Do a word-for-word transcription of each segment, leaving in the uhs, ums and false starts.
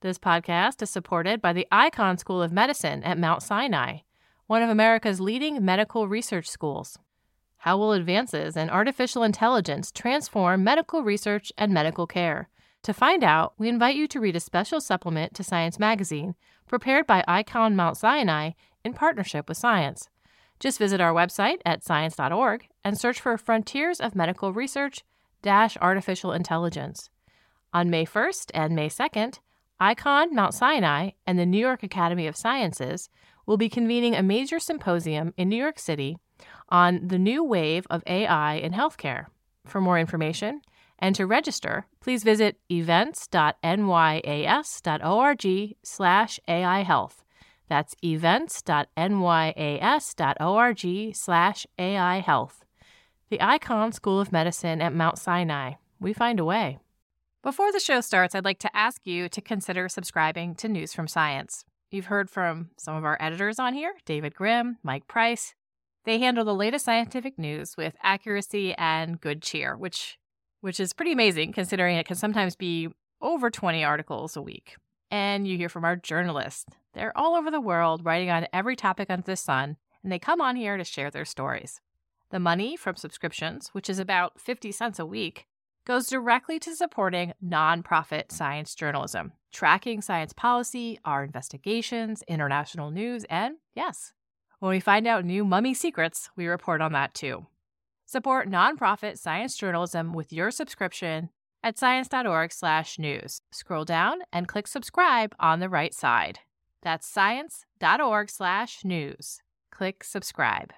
This podcast is supported by the Icahn School of Medicine at Mount Sinai, one of America's leading medical research schools. How will advances in artificial intelligence transform medical research and medical care? To find out, we invite you to read a special supplement to Science Magazine, prepared by Icahn Mount Sinai in partnership with Science. Just visit our website at science dot org and search for Frontiers of Medical Research dash Artificial Intelligence. On May first and May second, Icahn Mount Sinai and the New York Academy of Sciences will be convening a major symposium in New York City on the new wave of A I in healthcare. For more information and to register, please visit events dot n y a s dot org slash A I health. That's events dot n y a s dot org slash A I health. The Icahn School of Medicine at Mount Sinai. We find a way. Before the show starts, I'd like to ask you to consider subscribing to News from Science. You've heard from some of our editors on here, David Grimm, Mike Price. They handle the latest scientific news with accuracy and good cheer, which which is pretty amazing considering it can sometimes be over twenty articles a week. And you hear from our journalists. They're all over the world writing on every topic under the sun, and they come on here to share their stories. The money from subscriptions, which is about fifty cents a week, goes directly to supporting nonprofit science journalism, tracking science policy, our investigations, international news, and yes, when we find out new mummy secrets, we report on that too. Support nonprofit science journalism with your subscription at science dot org slash news. Scroll down and click subscribe on the right side. That's science dot org slash news. Click subscribe.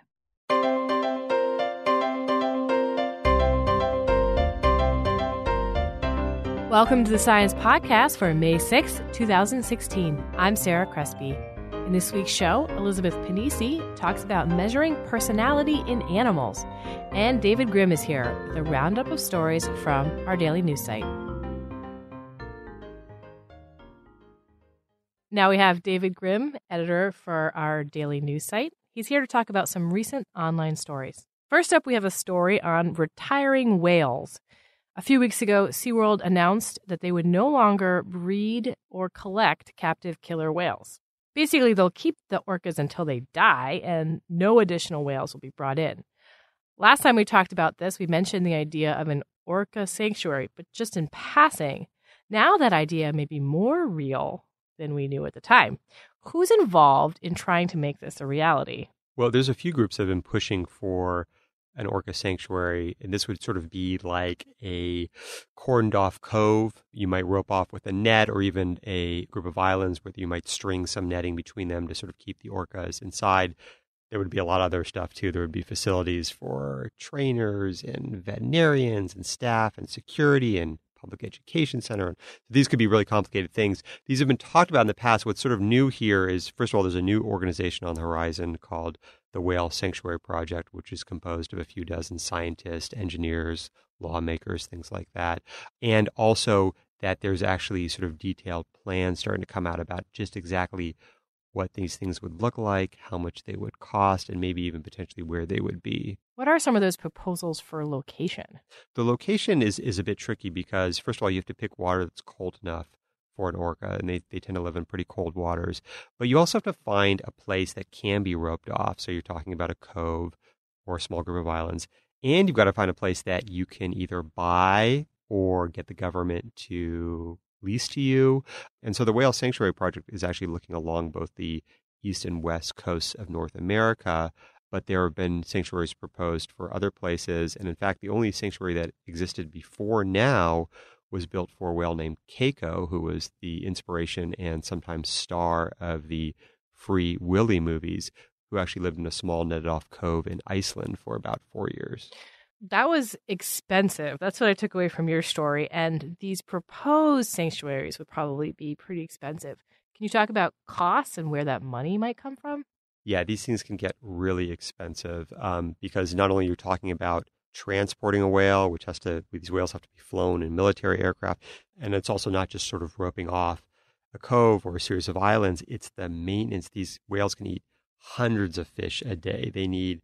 Welcome to the Science Podcast for May sixth, twenty sixteen. I'm Sarah Crespi. In this week's show, Elizabeth Pennisi talks about measuring personality in animals, and David Grimm is here with a roundup of stories from our daily news site. Now we have David Grimm, editor for our daily news site. He's here to talk about some recent online stories. First up, we have a story on retiring whales. A few weeks ago, SeaWorld announced that they would no longer breed or collect captive killer whales. Basically, they'll keep the orcas until they die, and no additional whales will be brought in. Last time we talked about this, we mentioned the idea of an orca sanctuary, but just in passing. Now that idea may be more real than we knew at the time. Who's involved in trying to make this a reality? Well, there's a few groups that have been pushing for an orca sanctuary, and this would sort of be like a cordoned off cove you might rope off with a net, or even a group of islands where you might string some netting between them to sort of keep the orcas inside. There would be a lot of other stuff too. There would be facilities for trainers and veterinarians and staff and security and public education center. These could be really complicated things. These have been talked about in the past. What's sort of new here is, first of all, there's a new organization on the horizon called the Whale Sanctuary Project, which is composed of a few dozen scientists, engineers, lawmakers, things like that. And also that there's actually sort of detailed plans starting to come out about just exactly what these things would look like, how much they would cost, and maybe even potentially where they would be. What are some of those proposals for location? The location is, is a bit tricky because, first of all, you have to pick water that's cold enough for an orca, and they, they tend to live in pretty cold waters. But you also have to find a place that can be roped off. So you're talking about a cove or a small group of islands. And you've got to find a place that you can either buy or get the government to lease to you. And so the Whale Sanctuary Project is actually looking along both the east and west coasts of North America, but there have been sanctuaries proposed for other places. And in fact, the only sanctuary that existed before now was built for a whale named Keiko, who was the inspiration and sometimes star of the Free Willy movies, who actually lived in a small netted-off cove in Iceland for about four years. That was expensive. That's what I took away from your story. And these proposed sanctuaries would probably be pretty expensive. Can you talk about costs and where that money might come from? Yeah, these things can get really expensive um, because not only you're talking about transporting a whale, which has to, these whales have to be flown in military aircraft, and it's also not just sort of roping off a cove or a series of islands. It's the maintenance. These whales can eat hundreds of fish a day. They need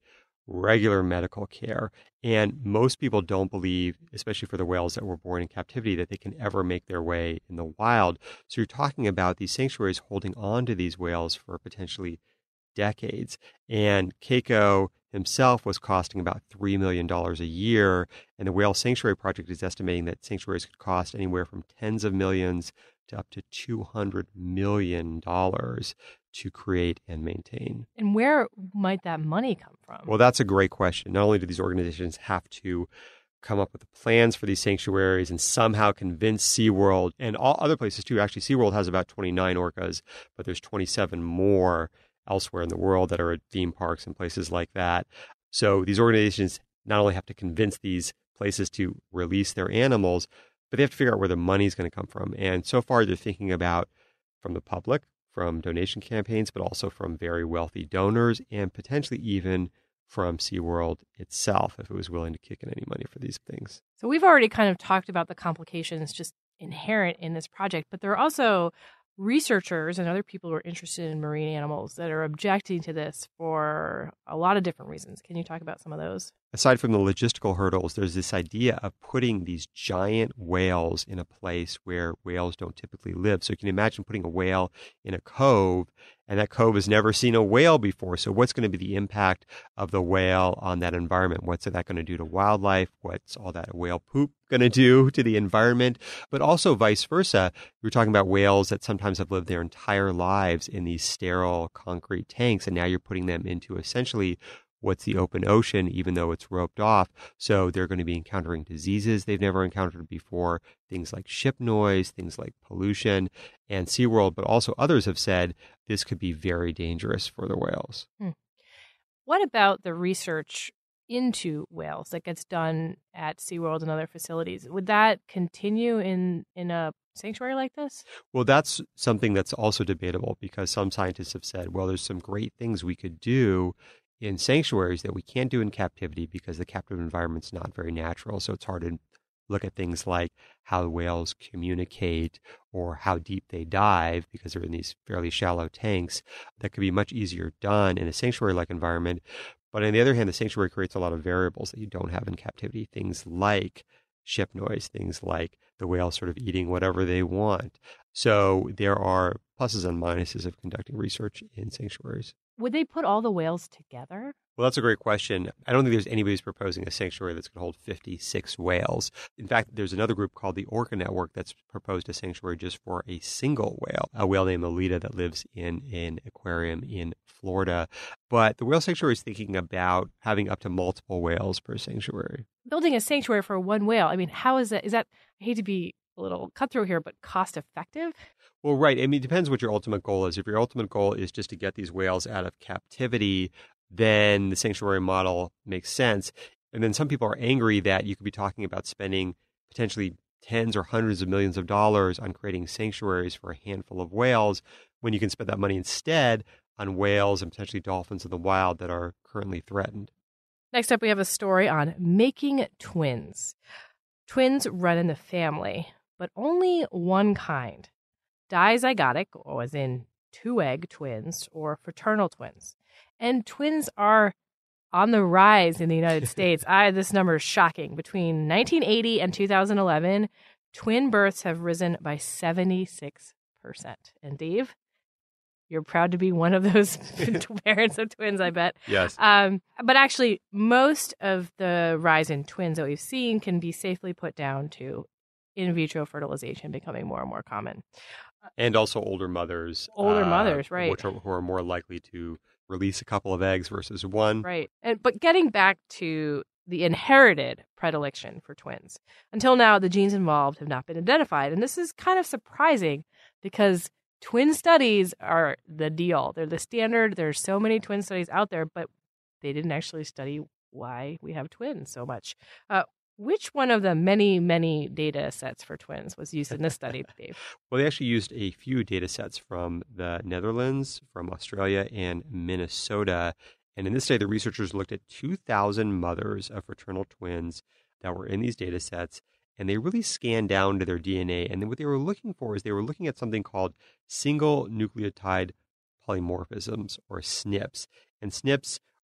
regular medical care. And most people don't believe, especially for the whales that were born in captivity, that they can ever make their way in the wild. So you're talking about these sanctuaries holding on to these whales for potentially decades. And Keiko himself was costing about three million dollars a year. And the Whale Sanctuary Project is estimating that sanctuaries could cost anywhere from tens of millions to up to two hundred million dollars to create and maintain. And where might that money come from? Well, that's a great question. Not only do these organizations have to come up with the plans for these sanctuaries and somehow convince SeaWorld and all other places too. Actually, SeaWorld has about twenty-nine orcas, but there's twenty-seven more elsewhere in the world that are at theme parks and places like that. So these organizations not only have to convince these places to release their animals, but they have to figure out where the money is going to come from. And so far, they're thinking about from the public, from donation campaigns, but also from very wealthy donors and potentially even from SeaWorld itself, if it was willing to kick in any money for these things. So we've already kind of talked about the complications just inherent in this project, but there are also researchers and other people who are interested in marine animals that are objecting to this for a lot of different reasons. Can you talk about some of those? Aside from the logistical hurdles, there's this idea of putting these giant whales in a place where whales don't typically live. So you can imagine putting a whale in a cove, and that cove has never seen a whale before. So what's going to be the impact of the whale on that environment? What's that going to do to wildlife? What's all that whale poop going to do to the environment? But also vice versa. We were talking about whales that sometimes have lived their entire lives in these sterile concrete tanks, and now you're putting them into essentially what's the open ocean, even though it's roped off. So they're going to be encountering diseases they've never encountered before, things like ship noise, things like pollution. And SeaWorld, but also others have said this could be very dangerous for the whales. Hmm. What about the research into whales that gets done at SeaWorld and other facilities? Would that continue in, in a sanctuary like this? Well, that's something that's also debatable because some scientists have said, well, there's some great things we could do in sanctuaries that we can't do in captivity because the captive environment's not very natural. So it's hard to look at things like how whales communicate or how deep they dive because they're in these fairly shallow tanks. That could be much easier done in a sanctuary-like environment. But on the other hand, the sanctuary creates a lot of variables that you don't have in captivity, things like ship noise, things like the whales sort of eating whatever they want. So there are pluses and minuses of conducting research in sanctuaries. Would they put all the whales together? Well, that's a great question. I don't think there's anybody who's proposing a sanctuary that's going to hold fifty-six whales. In fact, there's another group called the Orca Network that's proposed a sanctuary just for a single whale, a whale named Alita that lives in an aquarium in Florida. But the Whale Sanctuary is thinking about having up to multiple whales per sanctuary. Building a sanctuary for one whale, I mean, how is that? Is that, I hate to be a little cutthroat here, but cost effective? Well, right. I mean, it depends what your ultimate goal is. If your ultimate goal is just to get these whales out of captivity, then the sanctuary model makes sense. And then some people are angry that you could be talking about spending potentially tens or hundreds of millions of dollars on creating sanctuaries for a handful of whales when you can spend that money instead on whales and potentially dolphins in the wild that are currently threatened. Next up, we have a story on making twins. Twins run in the family, but only one kind. Dizygotic, or as in two-egg twins, or fraternal twins. And twins are on the rise in the United States. I, this number is shocking. Between nineteen eighty and two thousand eleven, twin births have risen by seventy-six percent. And Dave, you're proud to be one of those parents of twins, I bet. Yes. Um, but actually, most of the rise in twins that we've seen can be safely put down to in vitro fertilization becoming more and more common. And also older mothers. Older uh, mothers, right. Which are, who are more likely to release a couple of eggs versus one. Right. And but getting back to the inherited predilection for twins. Until now, the genes involved have not been identified. And this is kind of surprising because twin studies are the deal. They're the standard. There's so many twin studies out there, but they didn't actually study why we have twins so much. Uh, which one of the many, many data sets for twins was used in this study, Dave? Well, they actually used a few data sets from the Netherlands, from Australia, and Minnesota. And in this study, the researchers looked at two thousand mothers of fraternal twins that were in these data sets, and they really scanned down to their D N A. And then what they were looking for is they were looking at something called single nucleotide polymorphisms, or S N Ps. And S N Ps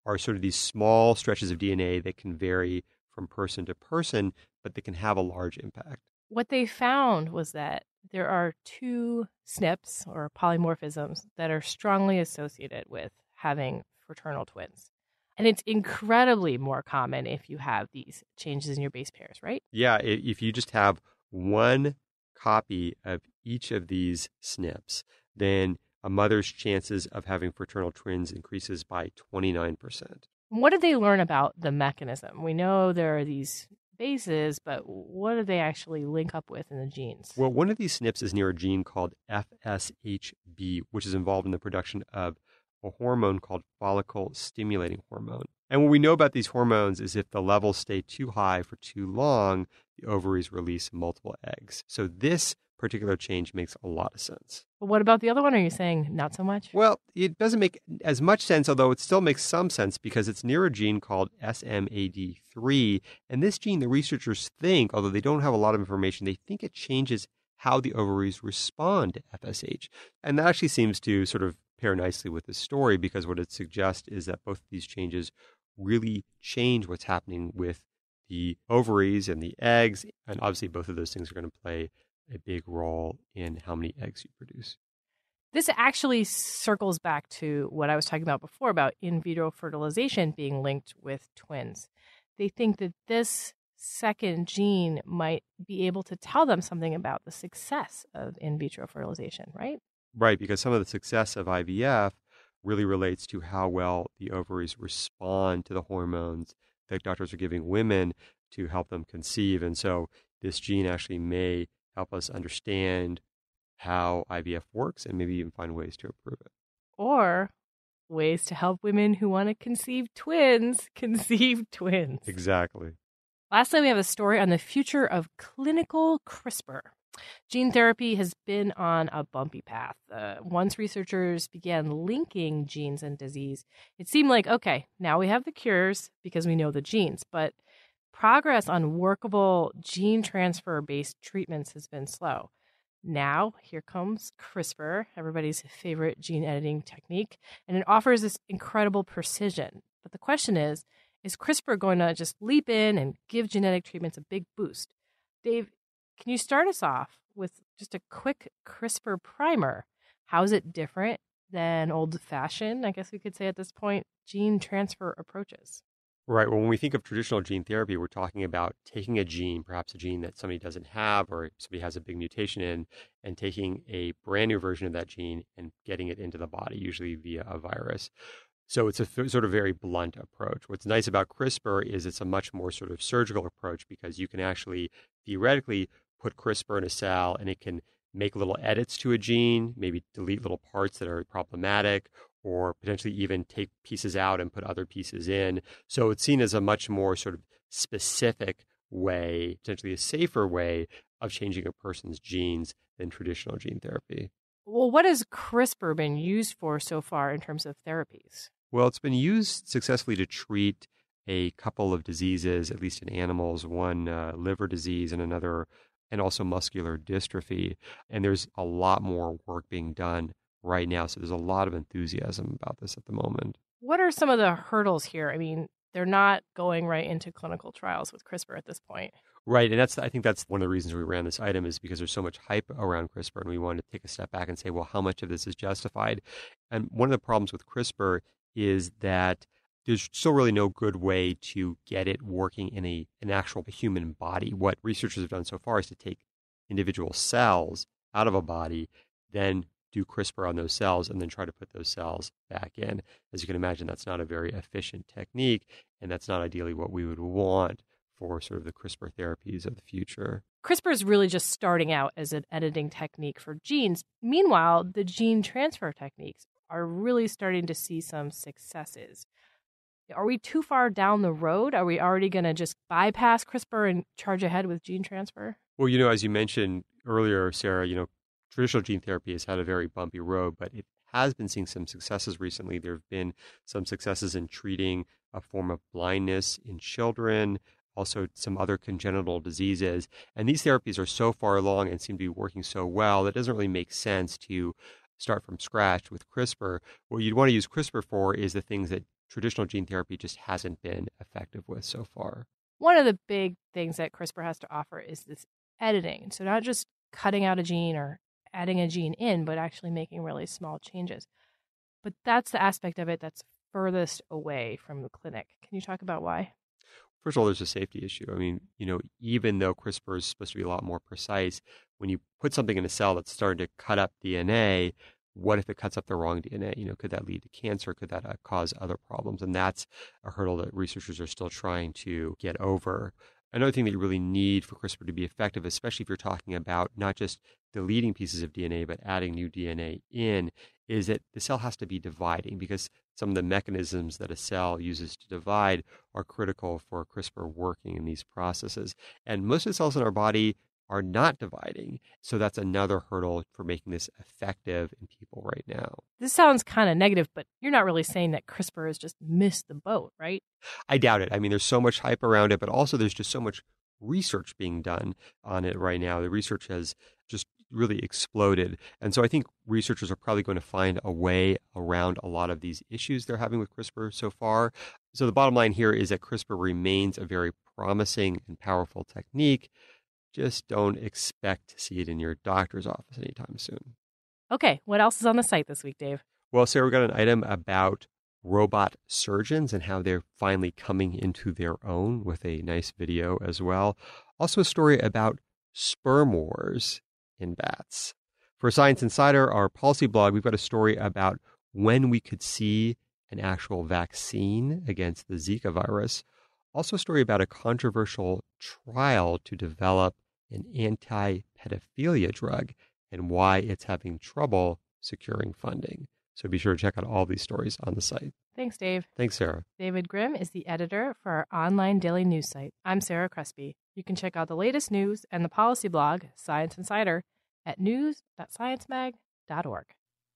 are sort of these small stretches of D N A that can vary from person to person, but that can have a large impact. What they found was that there are two S N Ps or polymorphisms that are strongly associated with having fraternal twins. And it's incredibly more common if you have these changes in your base pairs, right? Yeah, if you just have one copy of each of these S N Ps, then a mother's chances of having fraternal twins increases by twenty-nine percent. What did they learn about the mechanism? We know there are these bases, but what do they actually link up with in the genes? Well, one of these S N Ps is near a gene called F S H B, which is involved in the production of a hormone called follicle-stimulating hormone. And what we know about these hormones is if the levels stay too high for too long, the ovaries release multiple eggs. So this particular change makes a lot of sense. But what about the other one? Are you saying not so much? Well, it doesn't make as much sense, although it still makes some sense because it's near a gene called S M A D three. And this gene, the researchers think, although they don't have a lot of information, they think it changes how the ovaries respond to F S H. And that actually seems to sort of pair nicely with the story because what it suggests is that both of these changes really change what's happening with the ovaries and the eggs. And obviously both of those things are going to play a big role in how many eggs you produce. This actually circles back to what I was talking about before about in vitro fertilization being linked with twins. They think that this second gene might be able to tell them something about the success of in vitro fertilization, right? Right, because some of the success of I V F really relates to how well the ovaries respond to the hormones that doctors are giving women to help them conceive. And so this gene actually may help us understand how I V F works and maybe even find ways to improve it. Or ways to help women who want to conceive twins conceive twins. Exactly. Lastly, we have a story on the future of clinical CRISPR. Gene therapy has been on a bumpy path. Uh, once researchers began linking genes and disease, it seemed like, okay, now we have the cures because we know the genes, but progress on workable gene transfer-based treatments has been slow. Now, here comes CRISPR, everybody's favorite gene editing technique, and it offers this incredible precision. But the question is, is CRISPR going to just leap in and give genetic treatments a big boost? Dave, can you start us off with just a quick CRISPR primer? How is it different than old-fashioned, I guess we could say at this point, gene transfer approaches? Right. Well, when we think of traditional gene therapy, we're talking about taking a gene, perhaps a gene that somebody doesn't have or somebody has a big mutation in, and taking a brand new version of that gene and getting it into the body, usually via a virus. So it's a th- sort of very blunt approach. What's nice about CRISPR is it's a much more sort of surgical approach because you can actually theoretically put CRISPR in a cell and it can make little edits to a gene, maybe delete little parts that are problematic, or potentially even take pieces out and put other pieces in. So it's seen as a much more sort of specific way, potentially a safer way of changing a person's genes than traditional gene therapy. Well, what has CRISPR been used for so far in terms of therapies? Well, it's been used successfully to treat a couple of diseases, at least in animals, one uh, liver disease and another, and also muscular dystrophy. And there's a lot more work being done right now. So there's a lot of enthusiasm about this at the moment. What are some of the hurdles here? I mean, they're not going right into clinical trials with CRISPR at this point. Right. And that's I think that's one of the reasons we ran this item is because there's so much hype around CRISPR and we wanted to take a step back and say, well, how much of this is justified? And one of the problems with CRISPR is that there's still really no good way to get it working in a an actual human body. What researchers have done so far is to take individual cells out of a body, then do CRISPR on those cells, and then try to put those cells back in. As you can imagine, that's not a very efficient technique, and that's not ideally what we would want for sort of the CRISPR therapies of the future. CRISPR is really just starting out as an editing technique for genes. Meanwhile, the gene transfer techniques are really starting to see some successes. Are we too far down the road? Are we already going to just bypass CRISPR and charge ahead with gene transfer? Well, you know, as you mentioned earlier, Sarah, you know, traditional gene therapy has had a very bumpy road, but it has been seeing some successes recently. There have been some successes in treating a form of blindness in children, also some other congenital diseases. And these therapies are so far along and seem to be working so well that it doesn't really make sense to start from scratch with CRISPR. What you'd want to use CRISPR for is the things that traditional gene therapy just hasn't been effective with so far. One of the big things that CRISPR has to offer is this editing. So not just cutting out a gene or adding a gene in, but actually making really small changes. But that's the aspect of it that's furthest away from the clinic. Can you talk about why? First of all, there's a safety issue. I mean, you know, even though CRISPR is supposed to be a lot more precise, when you put something in a cell that's starting to cut up D N A, what if it cuts up the wrong D N A? You know, could that lead to cancer? Could that uh, cause other problems? And that's a hurdle that researchers are still trying to get over. Another thing that you really need for CRISPR to be effective, especially if you're talking about not just deleting pieces of D N A, but adding new D N A in, is that the cell has to be dividing, because some of the mechanisms that a cell uses to divide are critical for CRISPR working in these processes. And most of the cells in our body are not dividing. So that's another hurdle for making this effective in people right now. This sounds kind of negative, but you're not really saying that CRISPR has just missed the boat, right? I doubt it. I mean, there's so much hype around it, but also there's just so much research being done on it right now. The research has just really exploded. And so I think researchers are probably going to find a way around a lot of these issues they're having with CRISPR so far. So the bottom line here is that CRISPR remains a very promising and powerful technique. Just don't expect to see it in your doctor's office anytime soon. Okay, what else is on the site this week, Dave? Well, Sarah, we got an item about robot surgeons and how they're finally coming into their own, with a nice video as well. Also a story about sperm wars in bats. For Science Insider, our policy blog, we've got a story about when we could see an actual vaccine against the Zika virus. Also a story about a controversial trial to develop an anti-pedophilia drug and why it's having trouble securing funding. So be sure to check out all these stories on the site. Thanks, Dave. Thanks, Sarah. David Grimm is the editor for our online daily news site. I'm Sarah Crespi. You can check out the latest news and the policy blog, Science Insider, at news dot science mag dot org.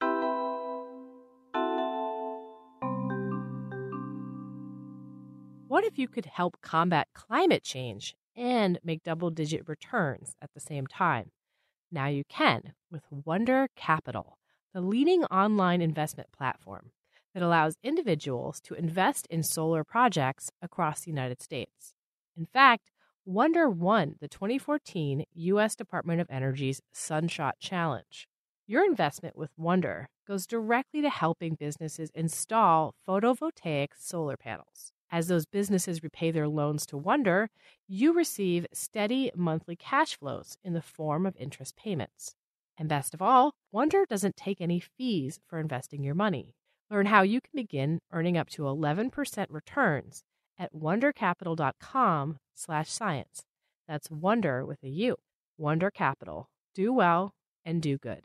What if you could help combat climate change and make double-digit returns at the same time? Now you can with Wonder Capital, the leading online investment platform that allows individuals to invest in solar projects across the United States. In fact, Wonder won the twenty fourteen U S Department of Energy's Sunshot Challenge. Your investment with Wonder goes directly to helping businesses install photovoltaic solar panels. As those businesses repay their loans to Wonder, you receive steady monthly cash flows in the form of interest payments. And best of all, Wonder doesn't take any fees for investing your money. Learn how you can begin earning up to eleven percent returns at wondercapital.com slash science. That's Wonder with a U. Wonder Capital. Do well and do good.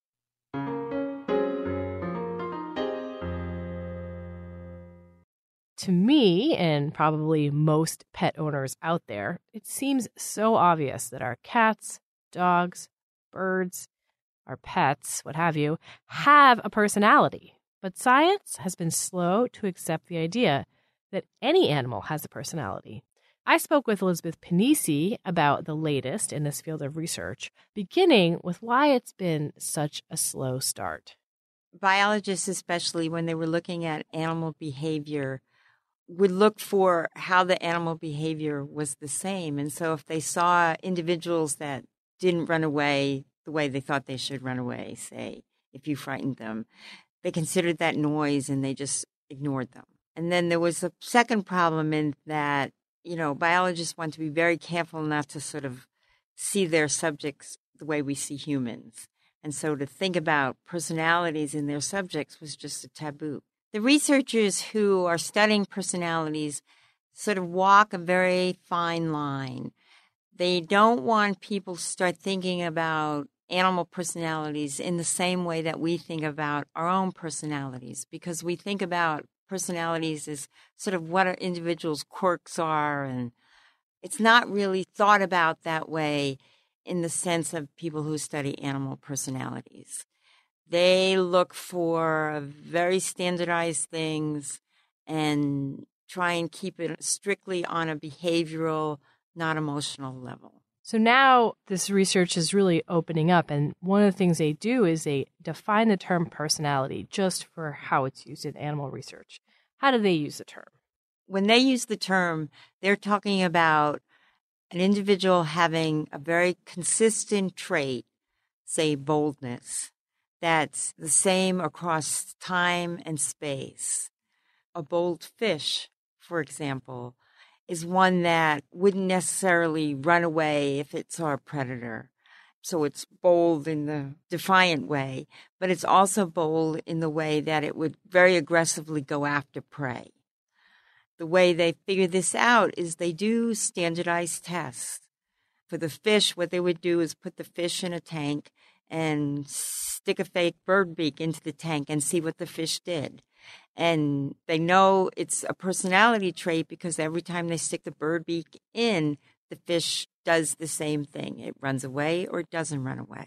To me, and probably most pet owners out there, it seems so obvious that our cats, dogs, birds, our pets, what have you, have a personality. But science has been slow to accept the idea that any animal has a personality. I spoke with Elizabeth Pennisi about the latest in this field of research, beginning with why it's been such a slow start. Biologists, especially when they were looking at animal behavior, would look for how the animal behavior was the same. And so if they saw individuals that didn't run away the way they thought they should run away, say, if you frightened them, they considered that noise and they just ignored them. And then there was a second problem in that, you know, biologists want to be very careful not to sort of see their subjects the way we see humans. And so to think about personalities in their subjects was just a taboo. The researchers who are studying personalities sort of walk a very fine line. They don't want people to start thinking about animal personalities in the same way that we think about our own personalities, because we think about personalities as sort of what our individuals' quirks are, and it's not really thought about that way in the sense of people who study animal personalities. They look for very standardized things and try and keep it strictly on a behavioral, not emotional level. So now this research is really opening up, and one of the things they do is they define the term personality just for how it's used in animal research. How do they use the term? When they use the term, they're talking about an individual having a very consistent trait, say boldness, that's the same across time and space. A bold fish, for example, is one that wouldn't necessarily run away if it saw a predator. So it's bold in the defiant way, but it's also bold in the way that it would very aggressively go after prey. The way they figure this out is they do standardized tests. For the fish, what they would do is put the fish in a tank and stick a fake bird beak into the tank and see what the fish did. And they know it's a personality trait because every time they stick the bird beak in, the fish does the same thing. It runs away or it doesn't run away.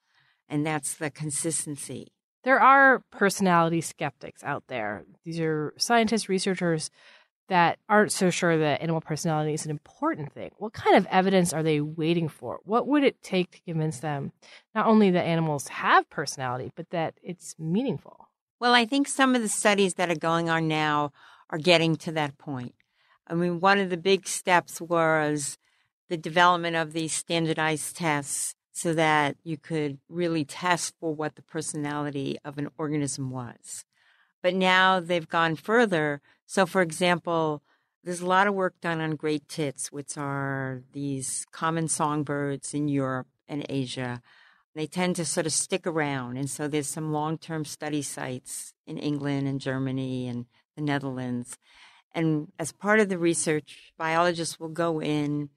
And that's the consistency. There are personality skeptics out there. These are scientists, researchers that aren't so sure that animal personality is an important thing. What kind of evidence are they waiting for? What would it take to convince them not only that animals have personality, but that it's meaningful? Well, I think some of the studies that are going on now are getting to that point. I mean, one of the big steps was the development of these standardized tests so that you could really test for what the personality of an organism was. But now they've gone further. So, for example, there's a lot of work done on great tits, which are these common songbirds in Europe and Asia. They tend to sort of stick around. And so there's some long-term study sites in England and Germany and the Netherlands. And as part of the research, biologists will go in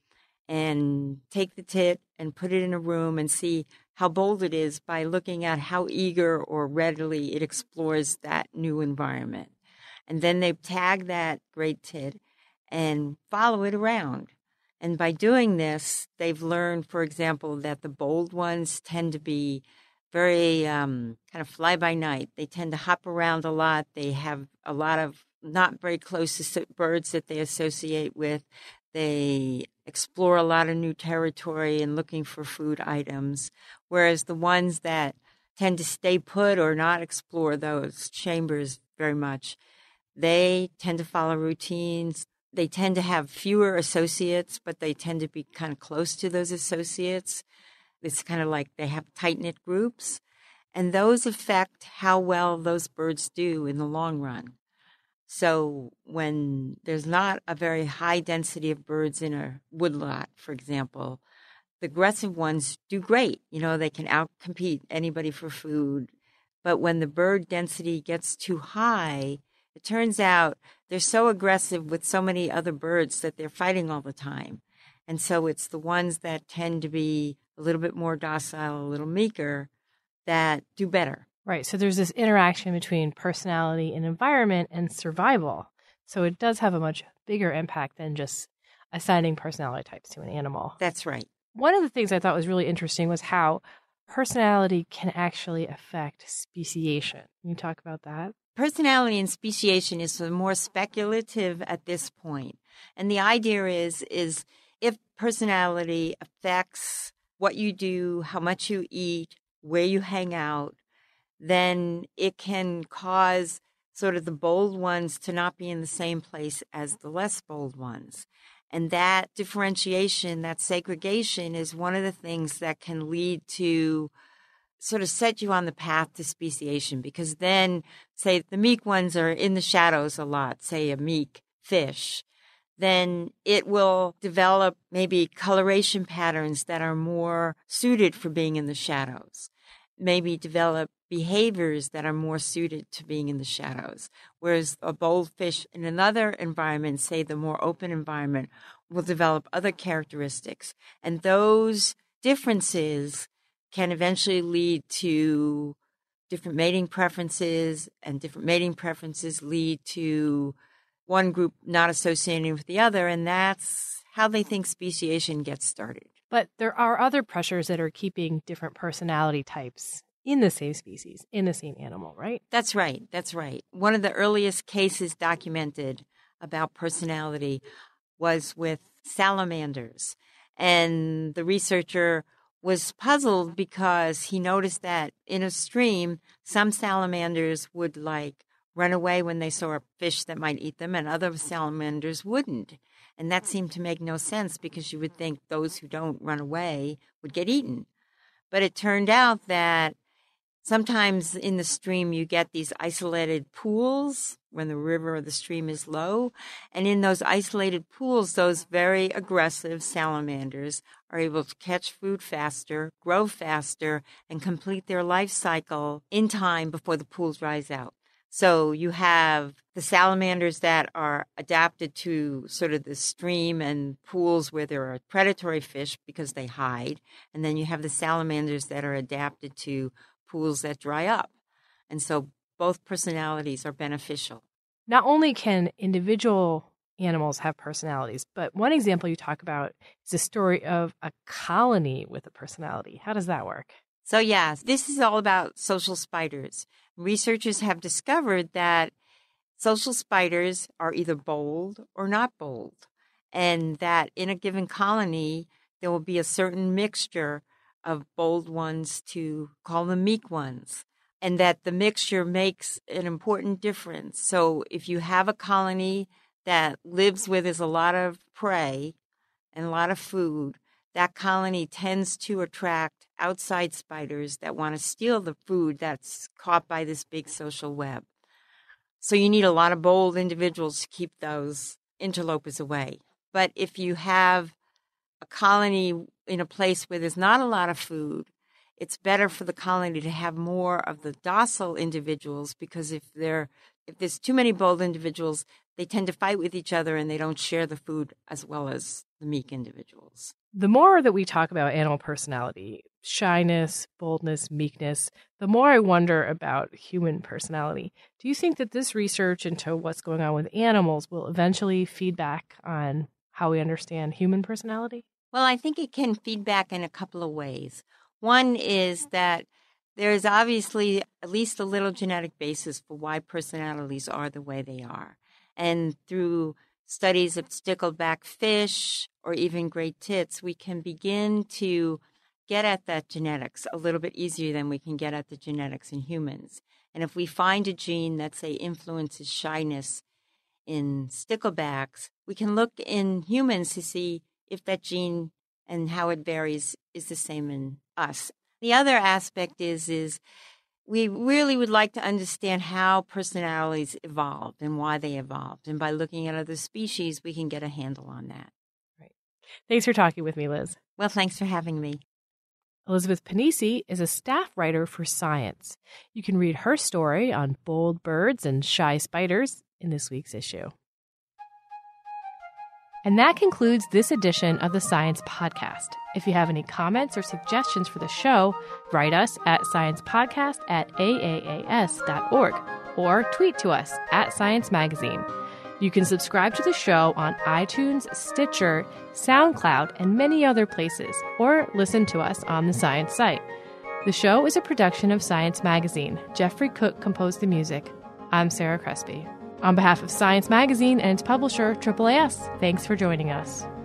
and take the tit and put it in a room and see how bold it is by looking at how eager or readily it explores that new environment. And then they tag that great tit and follow it around. And by doing this, they've learned, for example, that the bold ones tend to be very um, kind of fly-by-night. They tend to hop around a lot. They have a lot of not very close birds that they associate with. They explore a lot of new territory and looking for food items, whereas the ones that tend to stay put or not explore those chambers very much, they tend to follow routines. They tend to have fewer associates, but they tend to be kind of close to those associates. It's kind of like they have tight-knit groups, and those affect how well those birds do in the long run. So when there's not a very high density of birds in a woodlot, for example, the aggressive ones do great. You know, they can outcompete anybody for food. But when the bird density gets too high, it turns out they're so aggressive with so many other birds that they're fighting all the time. And so it's the ones that tend to be a little bit more docile, a little meeker, that do better. Right. So there's this interaction between personality and environment and survival. So it does have a much bigger impact than just assigning personality types to an animal. That's right. One of the things I thought was really interesting was how personality can actually affect speciation. Can you talk about that? Personality and speciation is more speculative at this point. And the idea is, is if personality affects what you do, how much you eat, where you hang out, then it can cause sort of the bold ones to not be in the same place as the less bold ones. And that differentiation, that segregation is one of the things that can lead to sort of set you on the path to speciation, because then, say, the meek ones are in the shadows a lot, say a meek fish, then it will develop maybe coloration patterns that are more suited for being in the shadows, maybe develop behaviors that are more suited to being in the shadows. Whereas a bold fish in another environment, say the more open environment, will develop other characteristics. And those differences can eventually lead to different mating preferences, and different mating preferences lead to one group not associating with the other. And that's how they think speciation gets started. But there are other pressures that are keeping different personality types in the same species, in the same animal, right? That's right. That's right. One of the earliest cases documented about personality was with salamanders. And the researcher was puzzled because he noticed that in a stream, some salamanders would like run away when they saw a fish that might eat them, and other salamanders wouldn't. And that seemed to make no sense because you would think those who don't run away would get eaten. But it turned out that sometimes in the stream you get these isolated pools when the river or the stream is low. And in those isolated pools, those very aggressive salamanders are able to catch food faster, grow faster, and complete their life cycle in time before the pool dries out. So you have the salamanders that are adapted to sort of the stream and pools where there are predatory fish because they hide. And then you have the salamanders that are adapted to pools that dry up. And so both personalities are beneficial. Not only can individual animals have personalities, but one example you talk about is a story of a colony with a personality. How does that work? So, yes, this is all about social spiders. Researchers have discovered that social spiders are either bold or not bold, and that in a given colony, there will be a certain mixture of bold ones to call them meek ones, and that the mixture makes an important difference. So if you have a colony that lives where there's a lot of prey and a lot of food, that colony tends to attract outside spiders that want to steal the food that's caught by this big social web. So you need a lot of bold individuals to keep those interlopers away. But if you have a colony in a place where there's not a lot of food, it's better for the colony to have more of the docile individuals, because if they're if there's too many bold individuals, they tend to fight with each other and they don't share the food as well as the meek individuals. The more that we talk about animal personality, shyness, boldness, meekness, the more I wonder about human personality. Do you think that this research into what's going on with animals will eventually feed back on how we understand human personality? Well, I think it can feed back in a couple of ways. One is that there is obviously at least a little genetic basis for why personalities are the way they are. And through studies of stickleback fish or even great tits, we can begin to get at that genetics a little bit easier than we can get at the genetics in humans. And if we find a gene that, say, influences shyness in sticklebacks, we can look in humans to see if that gene and how it varies is the same in us. The other aspect is, is we really would like to understand how personalities evolved and why they evolved. And by looking at other species, we can get a handle on that. Right. Thanks for talking with me, Liz. Well, thanks for having me. Elizabeth Pennisi is a staff writer for Science. You can read her story on bold birds and shy spiders in this week's issue. And that concludes this edition of the Science Podcast. If you have any comments or suggestions for the show, write us at sciencepodcast at a a a s dot org or tweet to us at Science Magazine. You can subscribe to the show on iTunes, Stitcher, SoundCloud, and many other places, or listen to us on the Science site. The show is a production of Science Magazine. Jeffrey Cook composed the music. I'm Sarah Crespi. On behalf of Science Magazine and its publisher, A A A S, thanks for joining us.